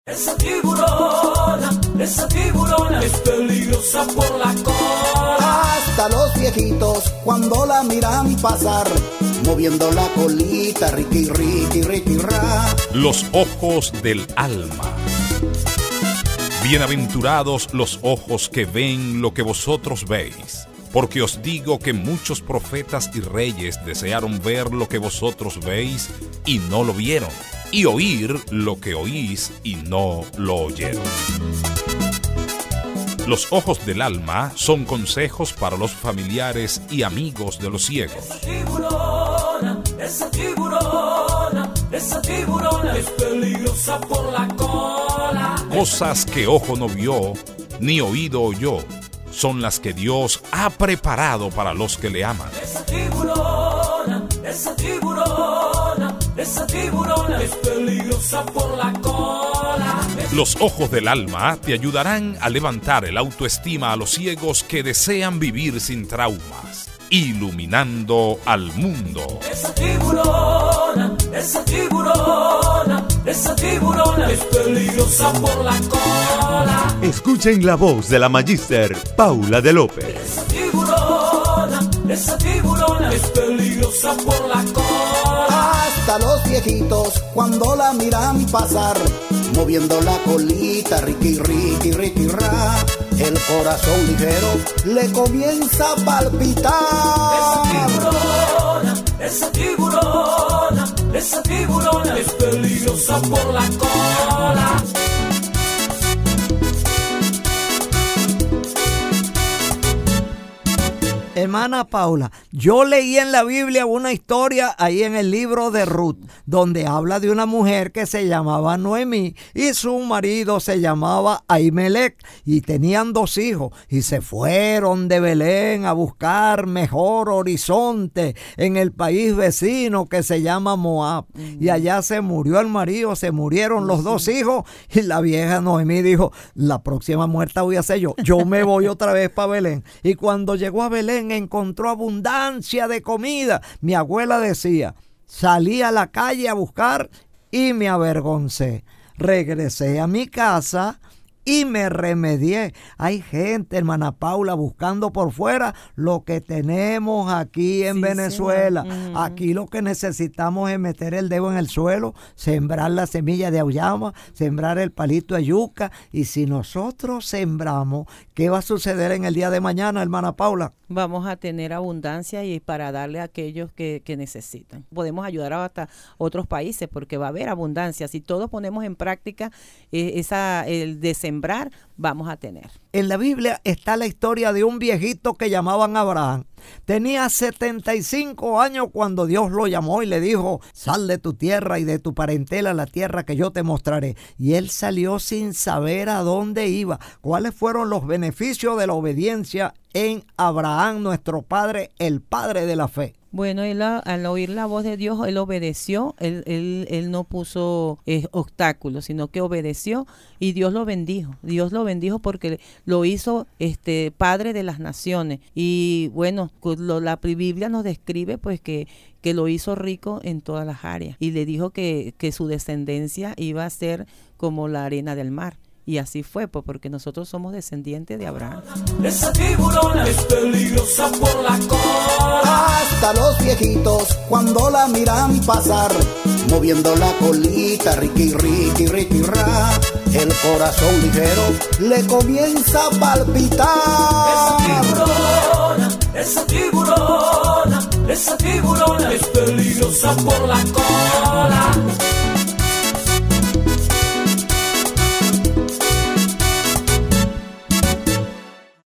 Esa tiburona es peligrosa por la cola. Hasta los viejitos cuando la miran pasar, moviendo la colita, riqui, riqui, riqui, ra. Los ojos del alma. Bienaventurados los ojos que ven lo que vosotros veis, porque os digo que muchos profetas y reyes desearon ver lo que vosotros veis y no lo vieron, y oír lo que oís y no lo oyeron. Los ojos del alma son consejos para los familiares y amigos de los ciegos. Esa tiburona es peligrosa por la cola. Cosas que ojo no vio, ni oído oyó, son las que Dios ha preparado para los que le aman. Esa tiburona es peligrosa por la cola. Los ojos del alma te ayudarán a levantar el autoestima a los ciegos que desean vivir sin traumas, iluminando al mundo. Esa tiburona es peligrosa por la cola. Escuchen la voz de la Magíster Paula de López. Esa tiburona es peligrosa por la cola. Hasta los viejitos cuando la miran pasar, moviendo la colita, riqui, riqui, riqui, ra. El corazón ligero le comienza a palpitar. Esa tiburona es peligrosa por la cola. Hermana Paula, yo leí en la Biblia una historia ahí en el libro de Ruth, donde habla de una mujer que se llamaba Noemí y su marido se llamaba Ahimelech y tenían 2 hijos y se fueron de Belén a buscar mejor horizonte en el país vecino que se llama Moab. Y allá se murió el marido, se murieron los 2 hijos y la vieja Noemí dijo, la próxima muerta voy a ser yo me voy otra vez para Belén. Y cuando llegó a Belén encontró abundancia de comida. Mi abuela decía, salí a la calle a buscar y me avergoncé. Regresé a mi casa y me remedié. Hay gente, hermana Paula, buscando por fuera lo que tenemos aquí en Venezuela. Sí. Aquí lo que necesitamos es meter el dedo en el suelo, sembrar la semilla de auyama, sembrar el palito de yuca. Y si nosotros sembramos, ¿qué va a suceder en el día de mañana, hermana Paula? Vamos a tener abundancia y para darle a aquellos que necesitan. Podemos ayudar hasta otros países porque va a haber abundancia. Si todos ponemos en práctica el de sembrar, vamos a tener. En la Biblia está la historia de un viejito que llamaban Abraham. Tenía 75 años cuando Dios lo llamó y le dijo, sal de tu tierra y de tu parentela a la tierra que yo te mostraré. Y él salió sin saber a dónde iba. ¿Cuáles fueron los beneficios de la obediencia en Abraham, nuestro padre, el padre de la fe? Bueno, él al oír la voz de Dios, él obedeció, él no puso obstáculos, sino que obedeció y Dios lo bendijo. Dios lo bendijo porque lo hizo padre de las naciones. Y bueno, la Biblia nos describe pues que lo hizo rico en todas las áreas. Y le dijo que su descendencia iba a ser como la arena del mar. Y así fue, pues, porque nosotros somos descendientes de Abraham. Esa tiburona es peligrosa por la cola. Hasta los viejitos cuando la miran pasar, moviendo la colita, riqui, riqui, riqui, ra. El corazón ligero le comienza a palpitar. Esa tiburona es peligrosa por la cola.